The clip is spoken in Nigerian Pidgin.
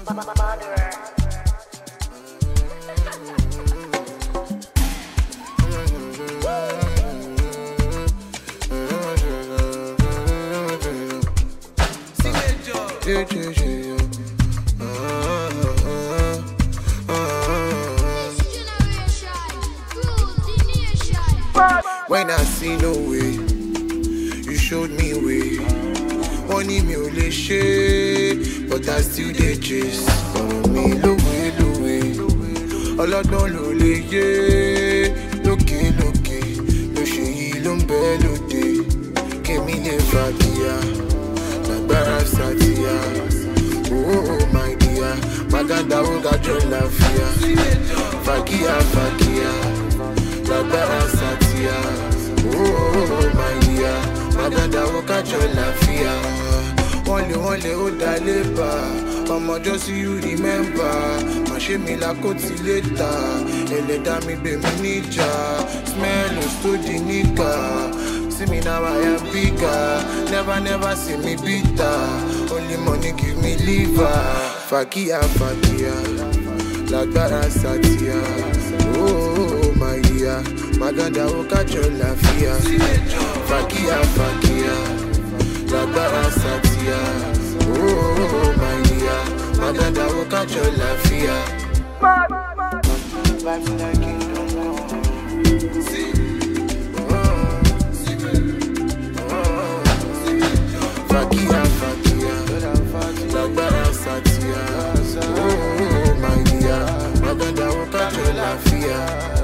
When I see no way, you showed me way. Money me only share, but I still dey chase. Me lowe lowe, ọlọ́gbọ́n ló lè yé. Lókè lókè, ló ṣe yìí ló ń bẹ lóde. Kémi lè fàdíyà, lágbára sátìyà. Oh my dear, Maganda ó gájọ́ láfíà. Fàkíyà fàkíyà, lágbára sátìyà. Oh my dear, Maganda ó gájọ́ láfíà. Wọ́n lè ó dá lébà. Ọmọ just you remember. Má ṣe mi lákòtí létà. Ẹlẹ́dàá mi gbé mi níjà. Smell tó di níkà. See me now I am bigger. Never see me bitter. Only money give me liver. Fàkíyà fàkíyà, lágbára sátìyà. Oh my dear, Maganda ó gájọ́ láfíà. Fàkíyà fàkíyà, lágbára sátìyà. Oh my dear, Maganda ó gájọ́ láfíà. Life in a kingdom come. Fàkíyà fàkíyà, lágbára sátìyà. Oh my dear, Maganda ó gájọ́ láfíà.